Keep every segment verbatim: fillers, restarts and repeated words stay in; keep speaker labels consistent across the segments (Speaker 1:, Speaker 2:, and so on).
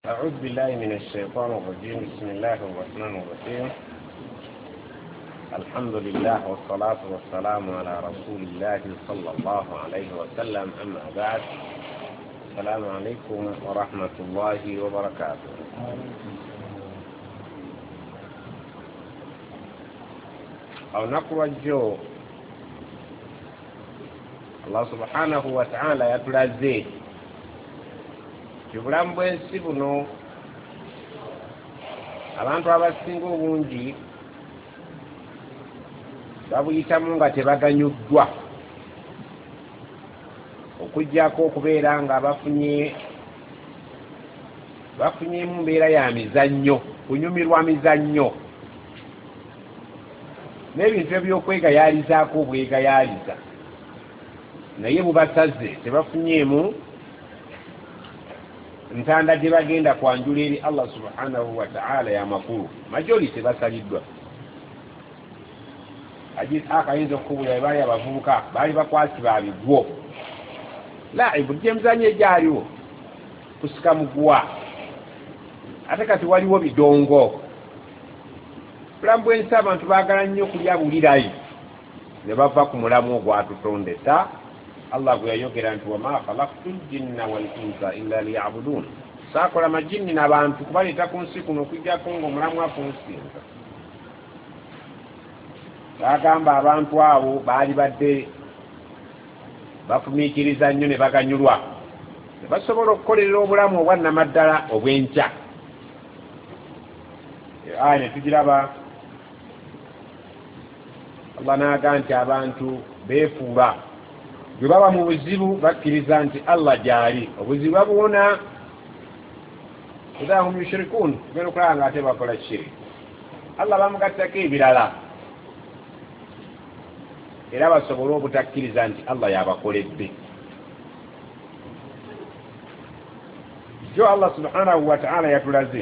Speaker 1: أعوذ بالله من الشيطان الرجيم. بسم الله الرحمن الرحيم. الحمد لله والصلاة والسلام على رسول الله صلى الله عليه وسلم. أما بعد، السلام عليكم ورحمة الله وبركاته. أو نقوى الجو الله سبحانه وتعالى يتلازي kibulamu bw'ensi buno abantu abasinga obungi babuyitamu nga tebaganyuddwa, okuggyako okubeera nga bafunye bafunyemu mbeera ya mizannyo, kunyumirwa mizannyo n'ebintu ebyokwegayaalizaako obwegayaaliza, naye bubasaze tebafunyemu ntanda gye bagenda kwanjula eri Allah subhanahu wa ta'ala ya makulu. Majoli tebasaliddwa. Akayinza okukubula baali abavubuka baali bakwasi ba bigwo laibu gyemizanyo egyaliwo kusika muguwa, ate kati waliwo bidongo. Bulamu bw'ensi abantu baagala nnyo kulya bulirayi ne bava ku mulamu ogwatutondesa Allah gwe yayogera nti wama khalaqtu ljinna wal insa illa liya'budun, saakola majinni n'abantu kubaleeta ku nsi kuno okuggyako ng'omulamu akunsinza. Bagamba abantu abo baali badde bafumiikiriza nnyo ne baganyulwa, ne basobola okukolerera obulamu obwannamaddala obw'enkya. Aya ne tugiraba Allah n'aga nti abantu beefuula bwe baba mu buzibu bakkiriza nti Allah gyali, obuzibu babuwona idha hum yushrikun, genda okulaba nga ate bakola shiriki. Allah bamugattako ebirala era basobole obutakkiriza nti Allah yabakoledde. Jo Allah subhanahu wa ta'ala yatulaze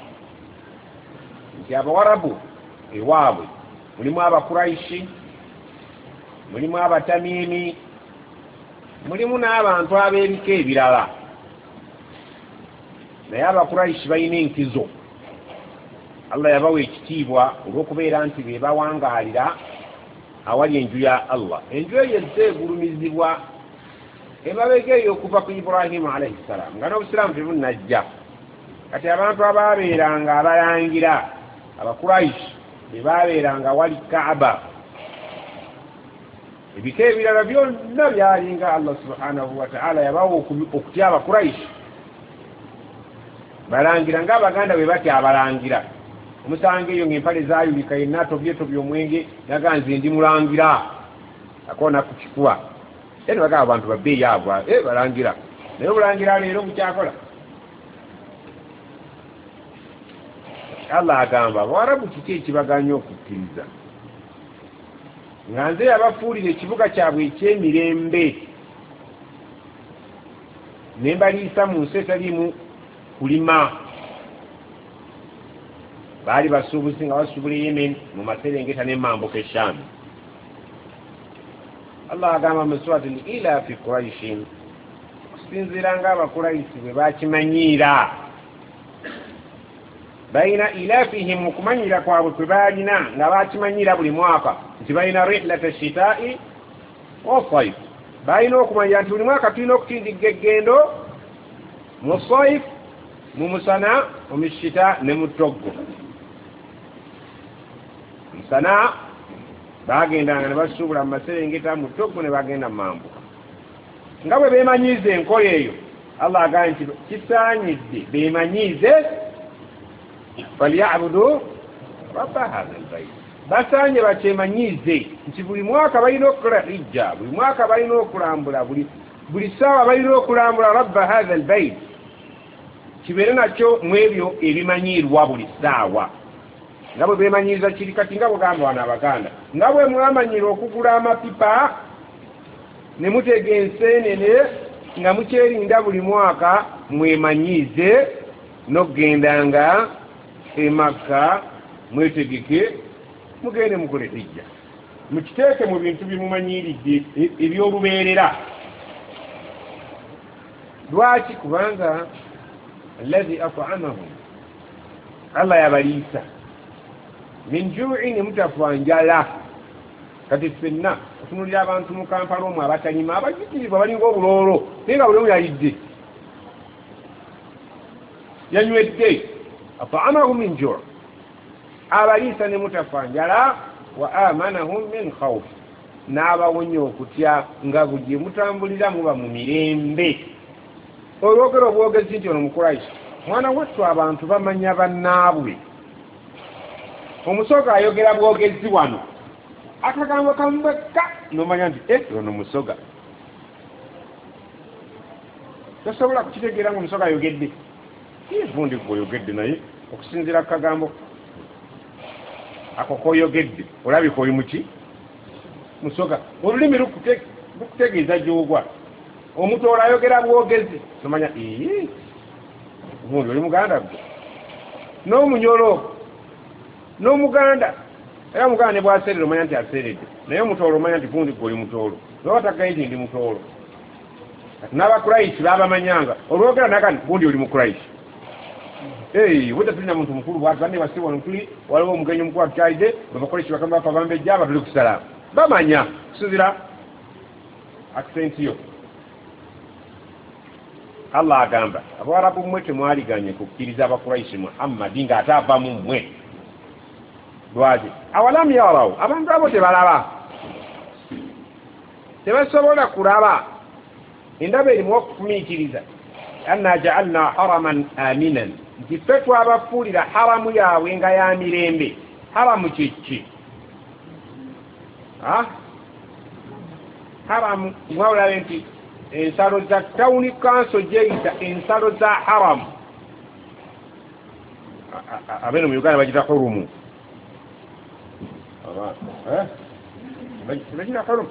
Speaker 1: nti abawarabu ewaabwe mulimu abakuraishi, mulimu abatamimi, mulimu n'abantu ab'ebika ebirala, naye abakuraishi balina enkizo. Allah yabawa ekitiibwa olw'okubeera nti be bawangaalira awali enju ya Allah. Enju eyo ezze egulumizibwa emabega eyo okuva ku Ibrahimu alayhi salaam, nga n'obusiraamu tebunnajja. Kati abantu abaabeeranga abalangira abakuraishi be baabeeranga wali Kaaba, ebika ebirala byonna byalinga Allah subhanahu wa ta'ala yabawa okutya abakuraishi balangira ng'Abaganda bwe batya abalangira. Omusanga eyo ng'empale zaayulika yenna tobyetobya omwenge naga nze ndi mulangira akoona ku kikuwa. Eno bagamba abantu babbeeyi agwa e balangira, naye obulangira leero bukyakola. Allah agamba Abawarabu kiki ekibaganya okukkiriza nga nze yabafuulira ekibuga kyabwe ekyemirembe ne mbaliisa mu nsi etaliimu kulima. Baali basuubuzi nga basuubula Yemen mu maserengeta n'emambuka eshami. Allah agamba mu surati al-Ilaafi Quraishin, okusinziira ng'Abakurayisi bwe bakimanyiira, baina ilaafihim mu kumanyira kwabwe kwe baalina nga bakimanyiira buli mwaka nti balina rihlata shitaa'i wa sayf. Balina okumanyira nti buli mwaka tulina okutindigga eggendo mu sayf, mu musana, mu shita ne mu ttoggo. Musana bagendanga ne basuubula mu maserengeta, mu ttoggo ne bagenda mu mambuka. Nga bwe beemanyiiza enkola eyo, Allah agamba nti kisaanyidde beemanyiize falyabudu rabba hadha albayt, basaanye bakyemanyiize nti buli mwaka balina okukola hijja, buli mwaka balina okulambula, buli buli ssaawa balina okulambula rabba hadha albayt, kibeere nakyo mu ebyo ebimanyiirwa buli ssaawa. Nga bwe beemanyiiza kiri kati nga bugamba wano Abaganda, nga bwe mwamanyira okugula amapipa ne mutega enseenene nga mukyerinda buli mwaka, mwemanyiize n'okgendanga e Makka mwetegeke mugende mukole hijja, mukiteeke mu bintu bimumanyiiridde ebyolubeerera. Lwaki? Kubanga الذي أطعمهم الله يبليسا من جوع متفانجلا kati fenna otunulira abantu mu Kampala omwo abatanyima abajikiriza balinga obuloolo naye nga buli omu yalidde yanywedde at'amahum min ju' abaliisa ne mutafanjala wa amanahum min khawf n'abawonya okutya nga buli mutambulira muba mu mirembe olwogera obwogezi nti ono mukurayisi mwana wattu abantu bamanya bannaabwe omusoga ayogera bwogezi wano akagambo kamubeka nomanya nti eh ono musoga tosobola kukitegeera nga omusoga ayogedde ivundi gwoyogedde naye okusinziira ku kagambo ako koyogedde olabika oli muki musoga olulimi lukutegeeza gyogwa omutoolo ayogera bwogezi nomanya ii ubundi oli muganda gwe n'omunyolo n'omuganda era muganda ne bwaseerera omanya nti aseeredde naye omutoolo omanya nti gundi gwe oli mutoolo nobatagaye nti ndi mutoolo kati n'abakurayisi baabamanyanga olwogera nakati gundi oli mukurayisi Hey, weta tulina muntu mukulu bwatu bane basiwa ntuli waliwo omugenyi omukulu atuyalidde babakolesi bakamba bapa bambejja abatuli kusalamu bamanya kusuzira accent yo Allah agamba abawarabu mmwe temwaliganye kukkiriza abakurayisi Muhammadi ng'ate ava mu mmwe lwaki awalamu yaraw abantu abo tebalaba tebasobola kulaba endaba erimu okufumiikiriza anna ja'alna haraman aminan nti ffe twabafuulira haramu yaabwe nga ya mirembe haramu kiki haramu mwawulabe nti ensalo za tawuni kanso gyeyita ensalo za haramu abeno mu Uganda bagita hurumu bagita hurumu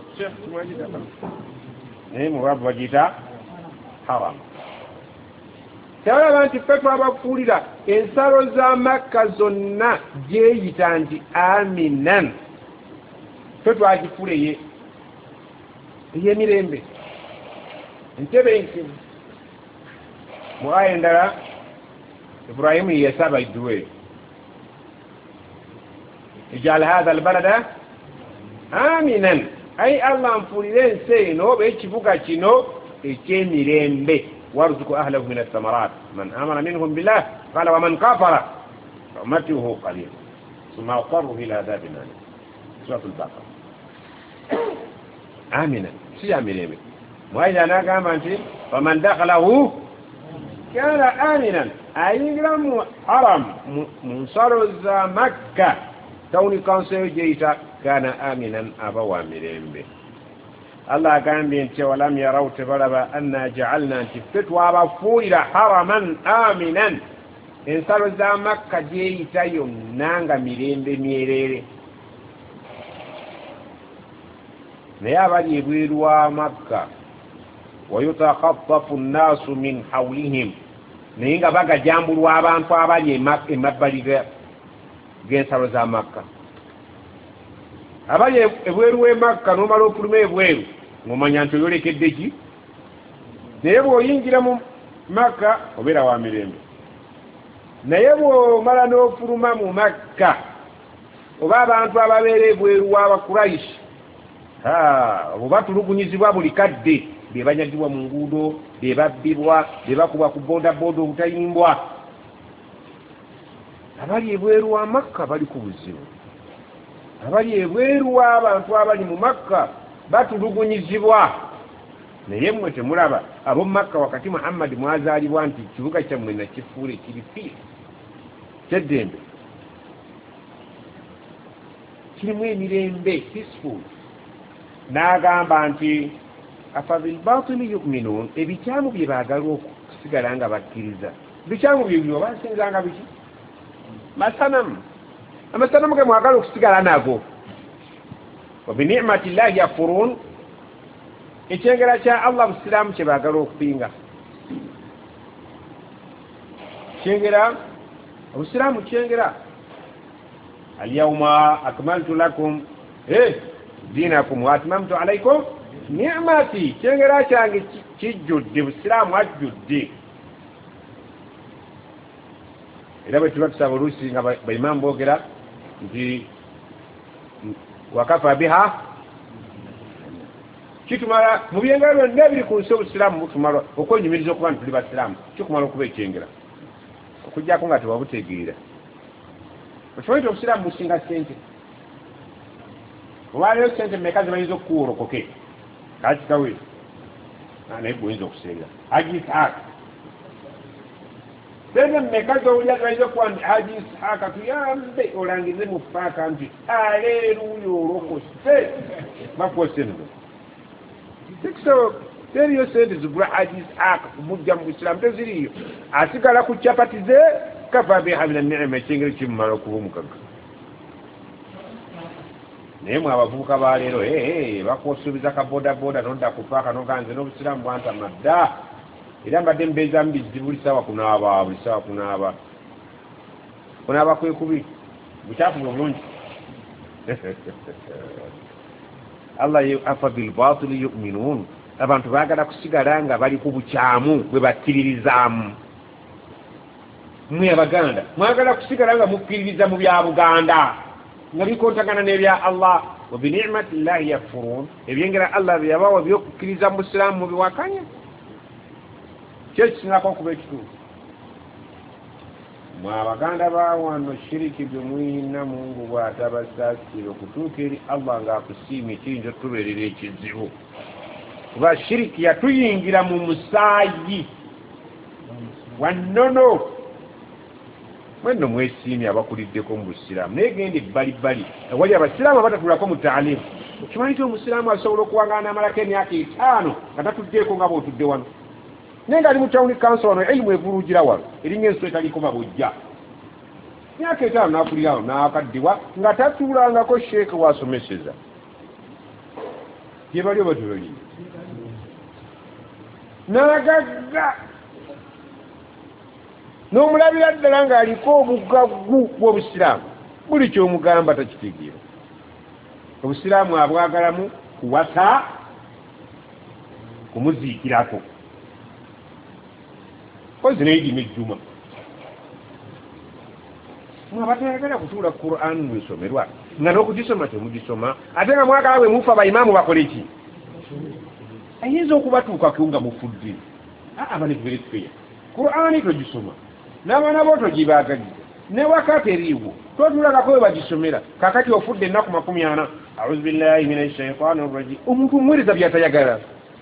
Speaker 1: naye mu Barabu bagita haramu tewalaba nti ffe twabafuulira ensalo za Makka zonna gyeyita nti aminan ffe twagifuula ey'emirembe entebe nkimu mu aya endala Ibrahimu yasaba idduwe ij'al hadha albalada aminan ay Allah nfuulire ensi eno oba ekibuga kino eky'emirembe وارزق أهله من الثمرات من آمن منهم بالله قال ومن كفر فأمته قليل ثم أضطره إلى عذاب النار سورة البقرة آمنا شي آمنا وإذا نقام أنت فمن دخله كان آمنا أيضا حرم منصر مكة كوني كان سيجيتا كان آمنا أبوا مرين به Allah agambe nti walam yarau tebalaba anna ja'alna nti ffe twabafuulira haraman aminan ensalo za Makka gyeyita yonna nga mirembe myereere naye abali ebweru wa Makka wayutakhaffafu nnaasu min hawlihim naye nga bagajambulwa abantu abali emabbali g'ensalo za Makka abali ebweru w'e Makka n'omala ofuluma ebweru ng'omanya nti oyolekedde ki naye bw'oyingira mu Makka obeera wa mirembe naye bw'omala n'ofuluma mu Makka oba abantu ababeera ebweru w'Abakurayisi abo batulugunyizibwa buli kadde be banyagibwa mu nguudo be babbibwa be bakubwa ku boodabooda obutayimbwa abali ebweru wa Makka bali ku buzibu abali ebweru w'abantu abali mu Makka batulugunyizibwa naye mmwe temulaba ab'omu Makka wakati Muhammadi mwazaalibwa nti kibuga kyammwe nakifuula ekirifiire kyeddembe kirimu emirembe peaceful n'agamba nti afa bilbatili yu'minuun ebikyamu bye baagala okusigala nga bakkiriza bikyamu bye byo basinzanga biki masanamu amasanamu ge mwagala okusigala nago wa bini'mati llahi yakfuruun ekyengera kya Allah busiraamu kye baagala okupinga kyengera obusiraamu kyengera alyawma akmaltu lakum eh dinakum wa atmamtu alaykum ni'mati kyengera kyange kijjudde busiraamu ajjudde era bwe tuba tusaba oluusi nga baimamu boogera nti wakafa biha kitumala mu byengera byonna ebiri ku nsi obusiraamu butumala okwenyumiriza okuba nti tuli basiraamu kikumala okuba ekyengera okujjako nga tewabutegeera okimanyi nti obusiraamu businga ssente obaaleyo ssente mmeka zibayinza okukuwa olokoke kakitawe naye gweoyinza okuseera haji isaaka sente mmeka zowulya zibayinza okuwa nti haji isaaka tuyambe olangize mu faaka nti aleeruuya olokose bakuwa sente sikisoboka teriyo sente zigula haji isaaka kumujja mu busiraamu teziriyo asigala ku capati ze kafa biha mina ni'ima ekyengeri kimumala okuba omugaga naye mwe abavubuka baleero bakusuubiza kabodaboda nodda kufaaka noganze n'obusiraamu bwantama dda era mbadde mbeeza mubizzi buli sawa kunaaba buli sawa kunaaba kunaaba kwekubi bukyafu bulungi allah afa bilbatili yuminuun abantu baagala kusigala nga bali ku bukyamu bwe bakkiririzaamu mwe abaganda mwagala kusigala nga mukkiririza mu bya buganda nga bikontagana n'ebya allah wa binicmati llahi yakfuruun ebyengera allah byeyabawa byokukkiriza mu busiraamu mubiwakanya kyekisingako okuba ekituufu mwe abaganda bawano shiriki bye mwina mungu bw'atabasaasire okutuuka eri allah ng'akusiimye kiyinza otubeerera ekizibu kuba shiriki yatuyingira mu musaayi wannono mwenno mwesiimye abakuliddeko mu busiraamu naye genda ebbalibbali wali abasiraamu abatatulako mu taalimu okimanyi ti omusiraamu asobola okuwangaana n'amalako emyaka etaano nga tatuddeeko nga bw'otudde wano naye nga ali mu tawuni kanso wano erimu evuluugira wano eringa ensi etaliko babujja myaka etaano n'akulirawo n'akaddiwa nga tatuulangako sheeke wasomeseza gye bali oba tebali n'agagga n'omulabira ddala ng'aliko obugaggu bw'obusiraamu buli ky'omugamba takitegeera obusiraamu abwagalamu kuwasa kumuziikirako kozi neyidi nejjuma mwabatayagala kutuula Qur'an mwesomerwa nga n'okugisoma temugisoma ate nga mwagala bwe mufa bayimaamu bakole ki ayinza okubatuukako nga mufudde aba netuberetufeya Qur'ani togisoma n'abaana bo togibaagaliza ne wakati eriiwo totulagako we bagisomera kakati ofudde ennaku makumi ana auzu billahi mina shaitaani rrajim omuntu omuweereza byatayagala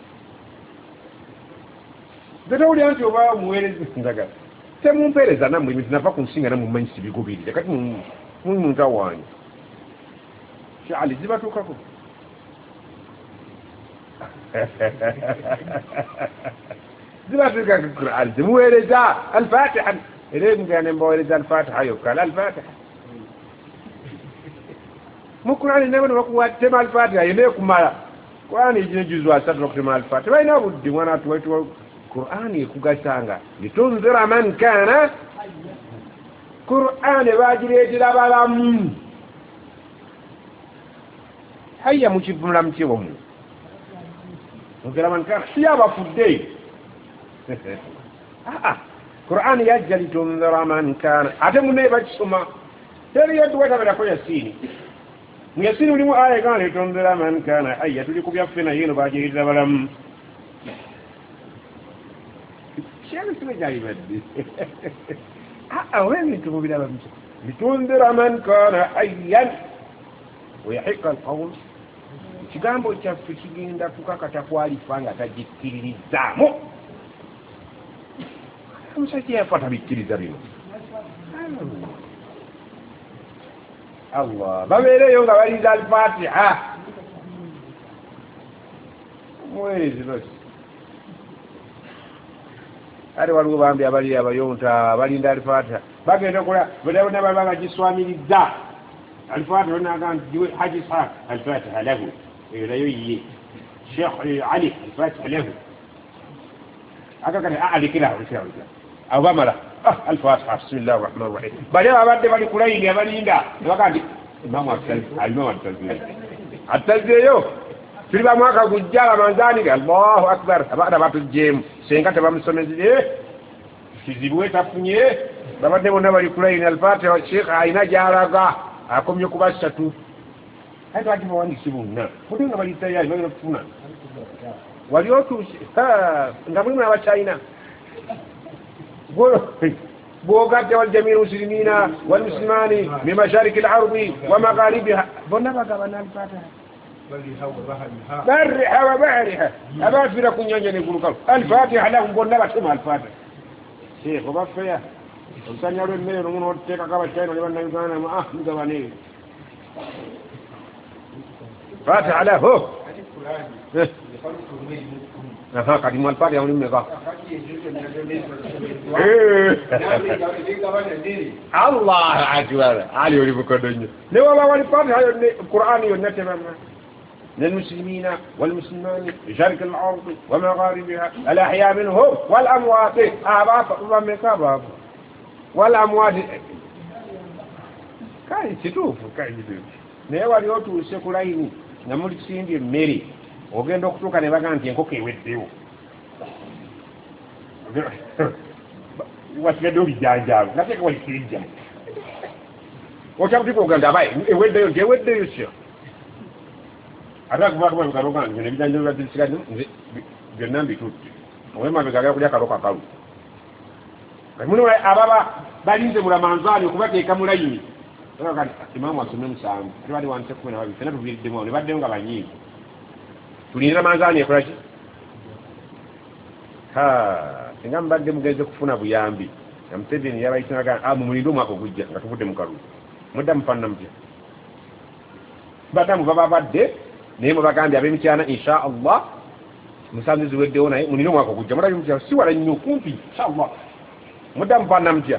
Speaker 1: zetawulira nti oba omuweereza ndagala temumpeereza nammwe ebintu nava ku nsinga namumanyi sibigubirire kati mumuntu awanyu shaali zibatuukako zibatuukako Qur'an zimuweereza al-Fatiha era mugane mbaweereza al-Fatiha yokka al-Fatiha mu Qur'an nabo bakuwatema al-Fatiha yene kumala Qur'an ejine juzu asatu okutema al-Fatiha bayina budde mwana atuwaitwa Qur'an ekugasanga litunzira man kana Qur'an bagireetera balamu hayya mukivumula mutyewo mu tunzira man kana si abafudde ah Qur'an yajja litunzira man kana ate munne bakisoma teri yatuwetabirako Yasini mu Yasini mulimu aya egamba litunzira man kana hayya tuli ku byaffe naye eno bagireetera balamu litunzira man kana hayyan weyahiqa alqawl ekigambo kyaffe kigenda kukakata kwalifa nga tagikkiririzaamu omusajja yafa tabikkiriza bino allah babeereyo nga baliza al-Fatiha muweerezi basi ate waliwo bambi abali abayonta abalinda al-Fatiha bagenda okola bodabona baba bagiswamirizza al-Fatiha onaga nti haji Ishaq al-Fatiha lahu eyo nayo ye Sheikh Ali al-Fatiha lahu akakati alikirawo likirawo abo bamala al-Fatiha bismillahi rahmani rahim bali abadde bali kulayini abalinda nebaga nti imamu alimamu atazire atazireyo tuli bamwaka gujja Ramadani Allahu akbar abaana batujjeemu senga tebamusomezire kizibu etafunye babadde bonna bali kulaina al-Fatiha Sheikh aina jalaga akomye kubasatu hata watu bawandishi bonna kuti nga bali tayari bagenda kufuna wali otuusi nga mulimu n'abachina بوقات والجميع المسلمين والمسلمان من مشارق الأرض ومغاربها بنا بقى الفاتحة برها وبحرها أبا في لكم ينجن يقولوا الفاتحة لهم بنا بسمها الفاتحة شيخ وبفيا وسان يرون من يرون وتك كما شيء لمن يكون ما أحمد واني فاتحة له aha kadi mo alfaade on nimme ba Allah akbar ali ori ko donyo ne wala wali faade hayo Qur'an yo netema للمسلمين والمسلمان بشرق الأرض ومغاربها الأحياء منهم والأموات أعباط الله مكابا والأموات كاي تشوف كاي تشوف نيوا ليوتو سيكولايني نمولي سيندي ميري ogenda okutuuka ne baga nti enkoko eweddewo wasigadde obijanjaabu nateeka walikirija okyakutika ogenda abaye eweddeyo nti eweddeyo syo ate akubakubabikalogandi bino ebijanjalo byadisigadde nze byonna mbitutte owemabegagala kulya kalo kakalu muni ababa balinze mulamanzaani okubateeka mu layini imamu asome musanvu ate bali wanise kumi na babiri fena tuviiriddemu awo ne baddeyo nga banyiivu tulinira manzaani ekolaki ha singa mbadde mugenze kufuna buyambi na Museveni yabayitanaga ah mumulinde omwaka ogujja nga tuvudde mu kalulu mudda mufaanana mutya badamu baba badde naye mubagambye ab'emityana insha allah musanze ziweddewo naye mulinde omwaka ogujja muddayo mutya si wala nnyo kumpi insha allah mudda mufaanana mutya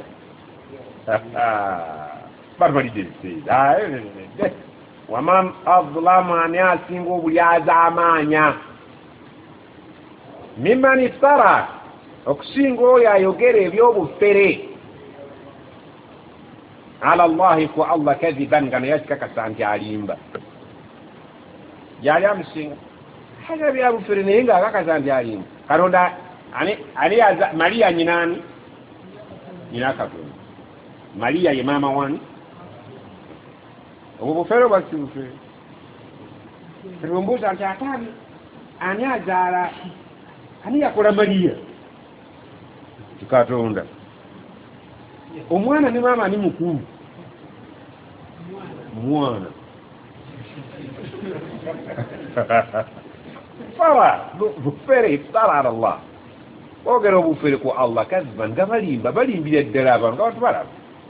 Speaker 1: batumalidde ebiseera waman azlama ani asinga obulyaza amaanya mimman iftara okusinga oyo ayogera ebyobufere ala allahi ku allah kadhiban nga naye akikakasa nti alimba gyali amusinga haga byabufere naye nga akakasa nti alimba katonda ani mariya nyinaani nyina katonda mariya ye maama wani obwo bufere oba si bufere tebumbuuza nti ataabi ani azaala ani yakola mariya kikatonda omwana ne maama ani mukulu mwana fara bufere iftara ala allah ogera obufere ku allah kadhiban nga balimba balimbira ddala abantu nga bantu balaba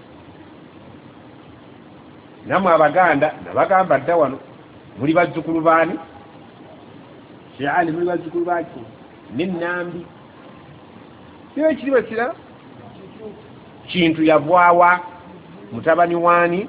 Speaker 1: namwe abaganda nabagamba dda wano muli bazzukulu baani kyali muli bazzukulu baki nenambi kiyo ekiri bakirala kintu yavwawa mutabani wani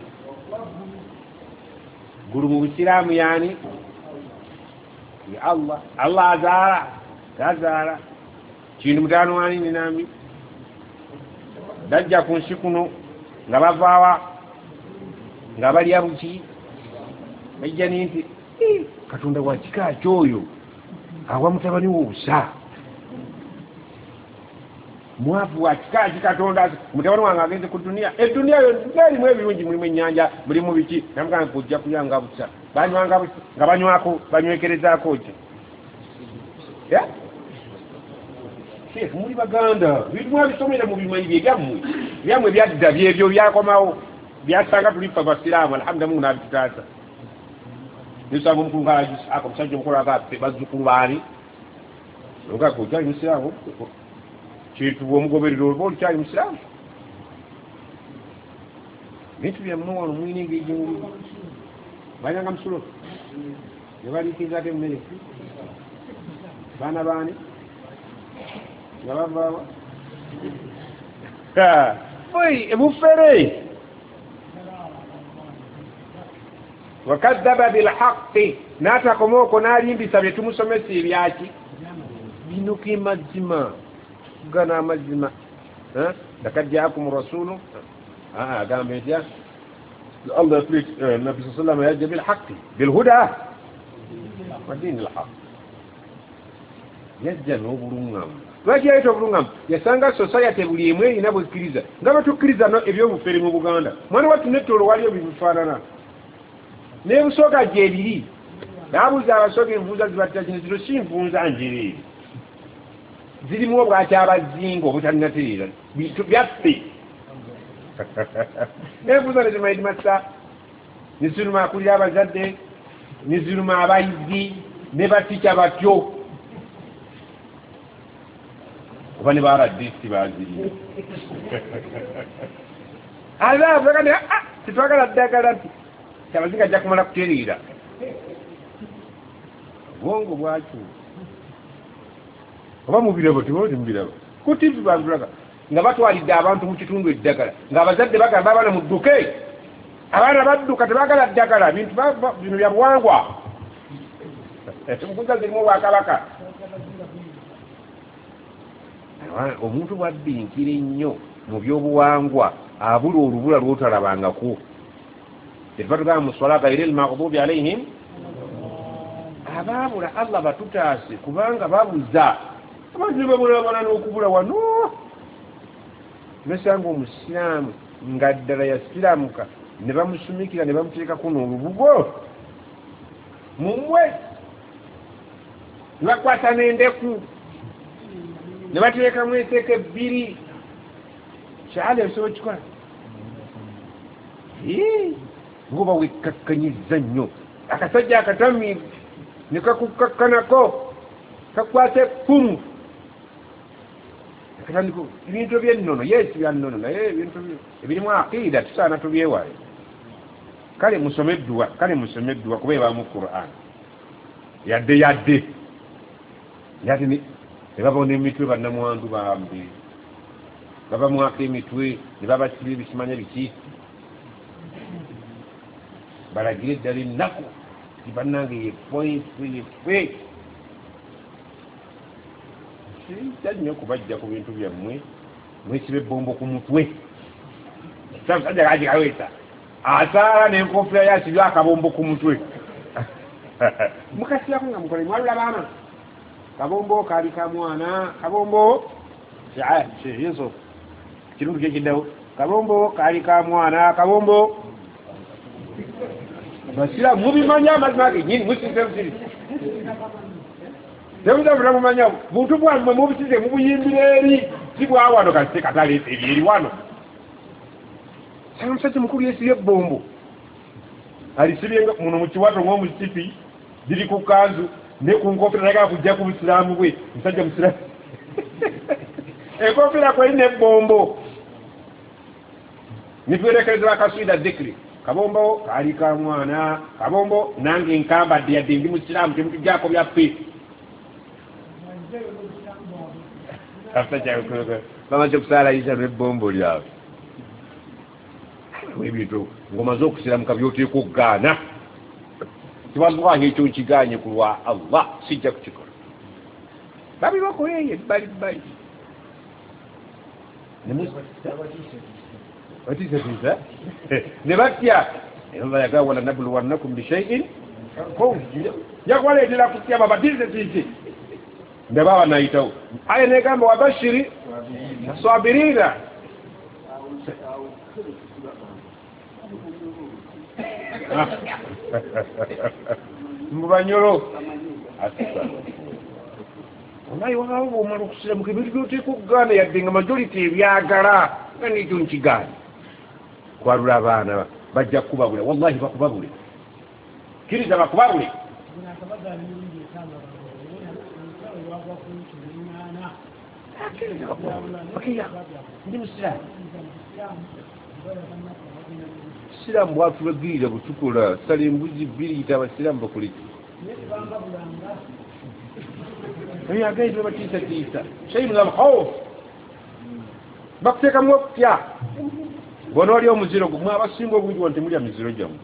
Speaker 1: gulu mu busiraamu yani ya allah allah azaala tazaala kintu mutabani wani nenambi dajja ku nsi kuno nga bavaawa nga balya buki bajja nti katonda wa kika kyoyo awa mutabani wobusa mwavu wa kika katonda mutabani wange agenze ku dunia eddunia yonna erimu ebirungi mulimu ennyanja mulimu biki namugamba kujja kuyanga busa banywanga busa nga banywako banywekerezaako ki shefu muli baganda bitumwa bisomera mu bimanyi byegammwe byammwe byadda byebyo byakomawo byasanga tulifa basiraamu alhamdulillah nabitutaasa nisanga omukulu ako musajja omukulu agape bazzukulu baani ogako okyali musiraamu kintu bwomugoberera olba olikyali musiraamu bintu byammwe wano mwine engeri gyemuli banyanga musulo nebaliikiriza ate emmere baana baani nga bavaawa ebufere wakadhaba bilhaqi natakomoko nalimbisa byetumusomesa ebyaki binuka amazima gana amazima lakad jaakum rasulu agamba etya allah nabi sa sallam yajja bilhaqi bilhuda wa dini lhaq yajja n'obulungamu lwaki yaleeta obulungamu yasanga society buli emu erina bwekkiriza nga batukkiriza no ebyobufere mu Buganda mwana wattu nettolo waliyo bibifaanana n'ebusooka gyebiri naabuuza abasooka envuuza zibatta kino zino si nvunza njereere zirimu obwakyabazinga obutalinatereera bintu byaffe n'envuuza nezimaidimasa niziruma akulira abazadde niziruma abayizi ne batica batyo oba ne baradisi baziriyo alaavagane titwagala ddagala nti kyabazinga ajja kumala kutereera bwongo bwakyo oba mubirabo tiboti mubirabo ku tivi bazulaga nga batwalidde abantu mu kitundu eddagala ng'abazadde bagamba abaana mudduke abaana badduka tebagala ddagala bintu bino bya buwangwa enkuza zirimu obwakabaka omuntu bwabbinkira ennyo mu by'obuwangwa abula olubula lwotalabangako tetuba tugamba mu swala gayri almaghdubi alaihim abaabula Allah batutaase kubanga babuza abantu ne babulabana n'okubula wano nesanga omusiraamu nga ddala yasiraamuka ne bamusumikira ne bamuteekako n'olubugo mumwe ne bakwata n'endeku ne bateekamu enteeka ebbiri kyala ebisobola kikola ngoba wekakkanyiza nnyo akasajja akatamiivu ne kakukakkanako kakwata ekkumu akatandiko ebintu byennono yesi byannono naye ebintu ebirimu aqiida tusaana tubyewaayo kale musomeddwa kale musomeddwa kuba eba mu Qur'an yadde yadde yadde ne babona emitwe bannamwandu bambi babamwaka emitwe ne babasiba ebisimanya biki balagire eddala ennaku bannange yefefe yefe kijja nnyo kubajja ku bintu byammwe mwesiba ebbombo ku mutwe sajja kagikawesa asaala n'enkofiira yasibya akabombo ku mutwe mukasirako nga mukole mwalula baana kabombo kaali ka mwana kabombo yeso kirundu kyekiddawo kabombo kaali ka mwana kabombo basira mubimanya amazima ge nyini musize busiri temuzavula mumanya buntu bwammwe mubisize mubuyimbira eri si bwawano kasite katale ebyeri wano sanga omusajja mukulu yesibye ebbombo alisibye muno mu kiwato ng'omusipi diri ku kanzu ne ku nkofira nagala kujja ku busiraamu bwe musajja musiraamu enkofira kwelina ebbombo nitwerekereza akaswida dhikri kabombo kaali ka mwana kabombo nange nkambadde yadde ndi musiraamu temutujjaako byaffe bamaze kusaalayiza n'ebbombo lyabwe ebintu ng'omaze okusiramuka by'oteeka okugaana tiwallahi ekyo nkiganye ku lwa Allah sijja kukikola babibakoleeyo ebbalibbali batiisatiisa ne batya Allah yagamba wala nabluwannakum bishaiin yakwaleetera kutya babatiisatiise ne baba nayitawo aya negamba wabashiri asabiriina mubanyolo omayi wawo bwomala okusiramuka ebintu byoteeka okugaana yadde nga majority ebyagala nga nekyo nkigaana kwalula abaana bajja kukubabule wallahi bakubabule kiriza bakubabule ndi musiraamu siraamu bwatulagirira butukola sala embuzi bbiri yita abasiraamu bakoleki agaizwe batiisatiisa shay'un al-khawf bakuteekamu okutya bona oli omuziro gwe mwe abasinga obungi wano temulya miziro gyammwe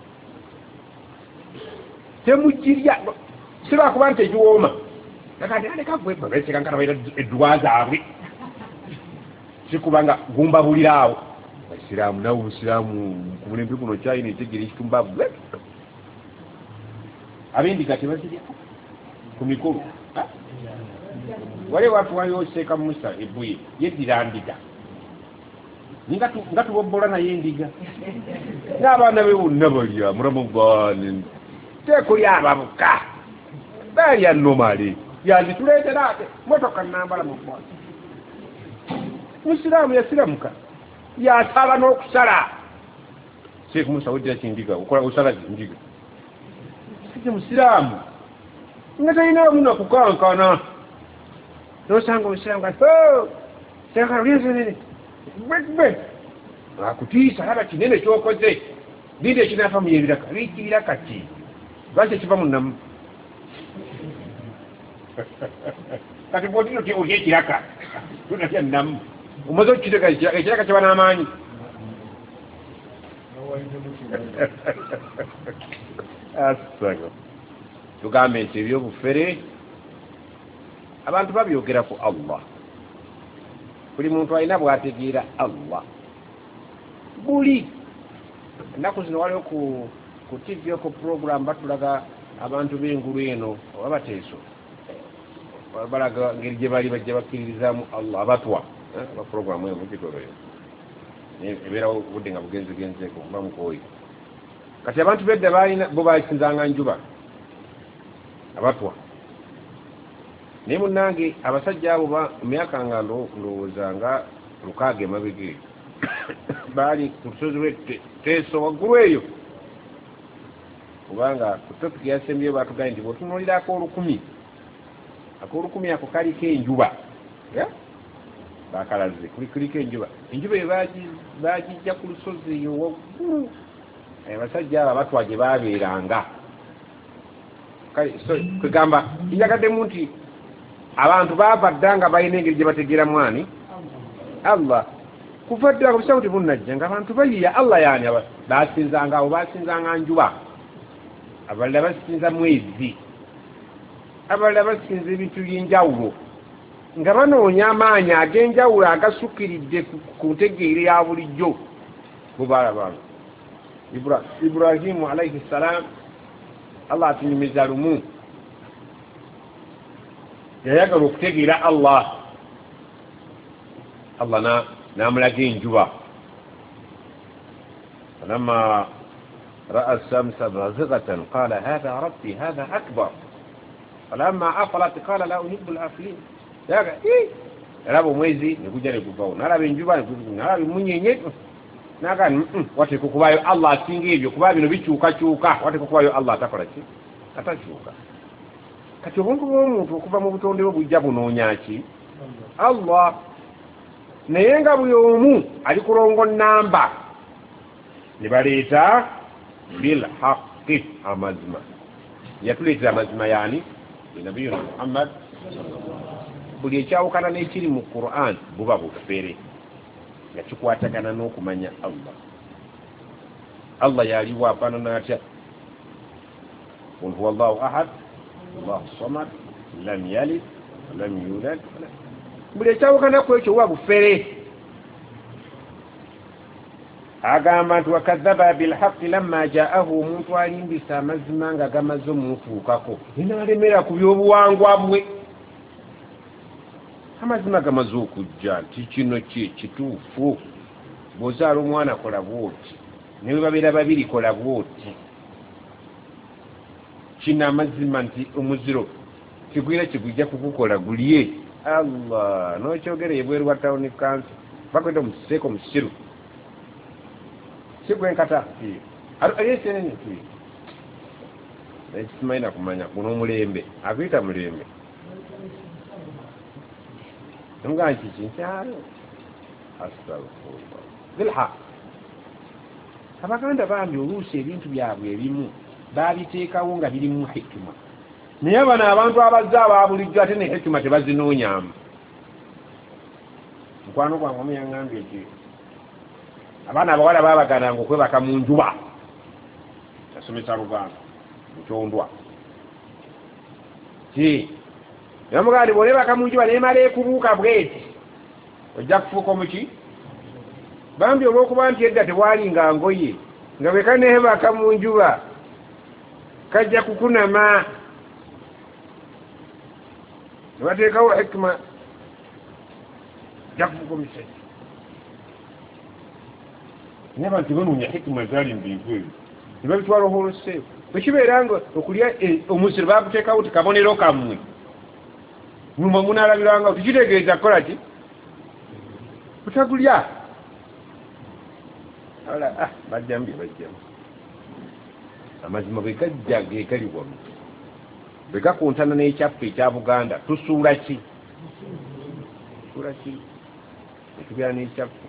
Speaker 1: temugirya sibakuba nti egiwooma akatialekagwebabesekanganabaira eddwa zaabwe sikubanga gumbabulira awo basiraamu nawe obusiraamu ku mulembe guno kyayina etegera ekitumbavu abendika tebazirya ku mikolo wale watu walioseka Musa ebuye yedira ndiga ninga tu ngatu bobola na yendiga n'abaana be bonna balya mulamu gwani tekuli ababuka balya nomali yazituleetera ate motoka nambala mu bwana Musiramu yasiramuka yasaba n'okusala Sheikh Musa wajja kindiga ukola usala kindiga sije Musiramu ngata ina muna kukankana nosanga Musiramu ho seka rizo nini bwe akutisa haba kinene kyokoze ndide kinafa mu yebiraka bikirira kati base kiva mu nam kati bodino ti oje kiraka tunatia nam umazo kiteka kiraka cyabana amanyi asago tugambe nti ebyo bufere abantu babyogera ku Allah buli muntu alina bwategeera Allah buli naku zino waliwo ku ku T V ko program batulaga abantu b'engulu eno abateeso balaga ngeri gye bali bajja bakkiririzaamu Allah abatwa ba program eyo mukitolo eyo ebeerawo budde nga bugenze genzeeko kuba mukooyi kati abantu bedda balina bo basinzanga njuba abatwa naye munnange abasajja abo mu myaka nga ndowooza nga lukaaga emabege baali ku lusozi lw'Teeso waggulu eyo kubanga ku topiki yasembyeyo baatugambye nti bw'otunuulira ak'olukumi ak'olukumi ako kaliko enjuba bakalaze kuliko enjuba enjuba eyo baagijja ku lusozi eyo waggulu abasajja abo abatwa gye baabeeranga kwegamba njagaddemu nti abantu baava dda nga balina engeri gye bategeera mwani Allah kuva dda kubisawo tebunnajja nga abantu bayiya Allah yaani basinzanga abo basinzanga njuba abalala basinza mwezi abalala basinza ebintu by'enjawulo nga banoonya amaanyi ag'enjawulo agasukkiridde ku ntegeero ya bulijjo bubalabanga Ibrahimu alayhi salaam Allah atunyumiza lumu yayagala okutegeera Allah Allah n'amulaga enjuba falamma ra'a ash-shamsa bazighatan qala hadha rabbi hadha akbar falamma afalat qala la uhibbu al-afilin yaga alaba omwezi negujja neguvawo nalaba enjuba nalaba emunyenye naga wate kukubayo Allah asinga ebyo kuba bino bikyukakyuka wate kukubayo Allah atakola ki atakyuka kati obuntu bw'omuntu okuva mu butonde bujja bunoonya ki Allah naye nga buli omu ali kulongo namba ne baleeta bil haqqi amazima yatuleetera amazima yaani nabiyuna Muhammad buli ekyawukana n'ekiri mu Qur'an buba bufere nga kikwatagana n'okumanya Allah Allah yaliwo afaanana atya qul huwa Allahu ahad Allahu samad lam yalid lam yulad buli ekyawukana ku ekyo buba bufere agamba nti wakadhaba bilhaqi lamma jaahu omuntu alimbisa amazima nga gamaze omutuukako inalemera ku byobuwangwa bwe amazima gamaze okujja nti kino kituufu bw'ozaala omwana kola bwoti newe babeera babiri kola bwoti kino amazima nti omuziro kigwira kigwijja kukukola gulye Allah nokyogera ebweru wa tawuni kansi bakweta omusiseeko musiru sigwenkata aliyesenene ti ekisimaina kumanya guno omulembe akuyita mulembe nga nkiki nkyalo astagfirullah bilhaq abaganda bambi oluusi ebintu byabwe ebimu babiteekawo nga birimu hikima naye bano abantu abazze ababulijjo ate ne hikima tebazinoonyamu mukwano gwange omu yaŋŋambye eki abaana abawala babagananga okwebaka mu njuba yasomesa Luganda mukyondwa ki yamugamba nti bw'oneebaka mu njuba neemala ekubuuka bweti ojja kufuuka omuki bambi olw'okuba nti edda tewaalinga ngoye nga bwe kaneebaka mu njuba kajja kukunama nebateekawo hikima jakubukomise naye abantu banoonya hikima zaali mu bintu ebyo nebabitwala oholoseewo bwekibeera nga okulya omusiro bakuteekawo tikabonero kammwe numwe munaalabiranga tikitegeeza kukola ki butagulya ala bajjamu bye bajjamu amazima bwe gajja ge gali wamu bwe gakuntana n'ekyaffe ekya Buganda tusuula ki tusuula ki etubeera n'ekyaffe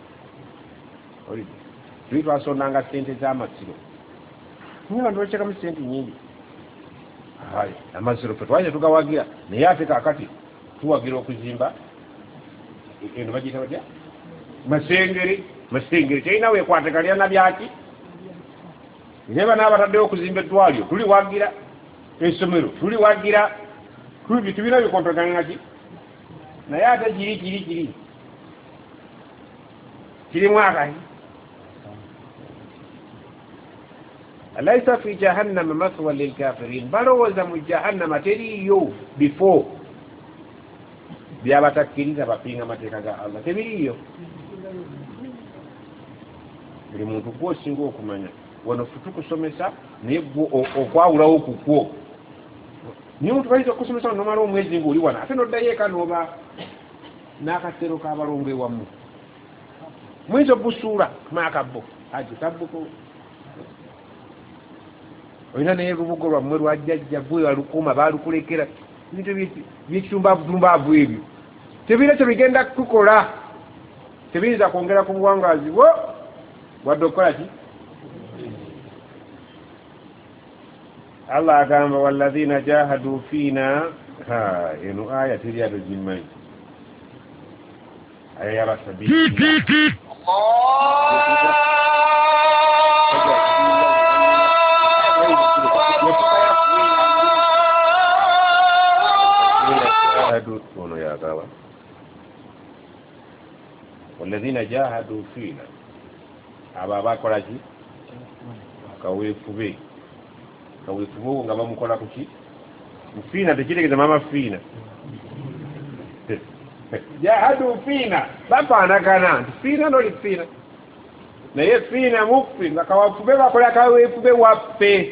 Speaker 1: tuli twasondanga ssente z'amasiro naye abantu bakyekamu ssente nyingi amasiro fe twajja tugawagira naye ate kaakati tuwagira okuzimba eno bagiyita batya masengere masengere terina weekwate kalya na byaki naye bana abataddewo okuzimba eddwaliro tuliwagira essomero tuliwagira bintu bina bikontoganaki naye ate kiri kiri kiri kirimu akati alaysa fi jahannama mathwa lilkafirin balowooza mu jahannama teriiyo before byabatakkiriza bapinga amateeka ga Allah tebiriiyo buli muntu gwosinga okumanya wano tukusomesa naye okwawulawo kukwo niye omuntu bayinza okusomesa nomala omwezi ngaoli wano ate noddayo eka nooba n'akasero k'abalongo ewamu muyinza obusuula maakabbo aje kabbuko olina naye lubugo lwammwe lwajjajja gwe walukuma baalukulekera ebintu byekitumbaavudumbavu ebyo tebirina kyebigenda kukola tebiyinza kwongera ku buwangaazi bwo wadde okukola ki Allah agamba walladhina jahadu fiina eno aya teri ato gimanyi aya yabasabiri ono yagaba walladhina jahadu fiina abo abakola ki kaweefube kaweefube nga bamukola kuki fiina tekitegeeza mama fiina jahadu fiina bafaanagana nti fiina noli fiina naye fiina muffe nga kaweefube bakola kaweefube waffe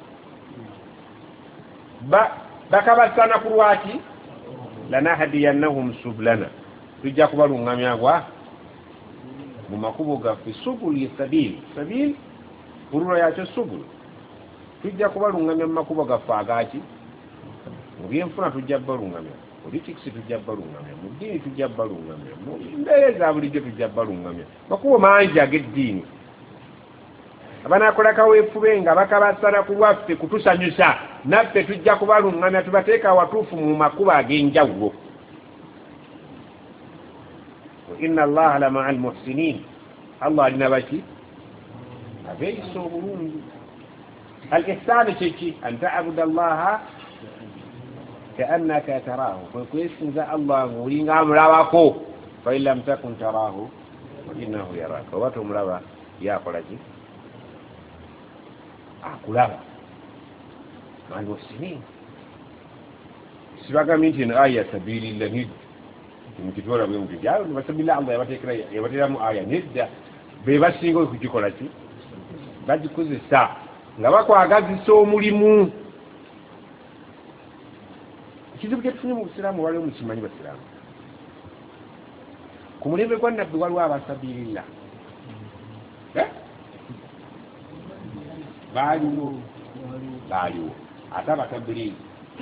Speaker 1: bakabasana ku lwaki lanahdiyannahum sublana tujja kubalungamyabwa mu makubo gaffe subuli sabili sabili pulula yakyo subuli tujja kubalungamya mu makubo gaffe agaki mu byenfuna tujja balungamya mu litikisi tujja balungamya mu ddiini tujja balungamya mu mbeera eza bulijjo tujja balungamya makubo mangi ag'eddiini abanaakola kaweefube nga bakabasana ku lwaffe kutusanyusa naffe tujja kubalungamya tubateeka awatuufu mu makubo ag'enjawulo inna allaha la maa almuhsinin allah alina baki abeeyisa obulungi al ihsaani kyeki an taabuda allaha kaannaka taraahu kwe kwesinza allah ng'olinga amulabako fain lam takun taraahu fainnahu yaraaka oba tomulaba yakola ki akulaba almuhsinin sibagambye nti eno aya sabilillah nidda mukitwala bwe muti ayo basabilillah allah yabateekera yabateeramu aya nedda be basinga okugikola ki bagikozesa nga bakwagazisa omulimu ekizibu kyetufunye mu busiraamu waliwo mukimanyi basiraamu ku mulembe gwa nabbi waliwo abasabilillah baaliwo baaliwo ate abatabirizi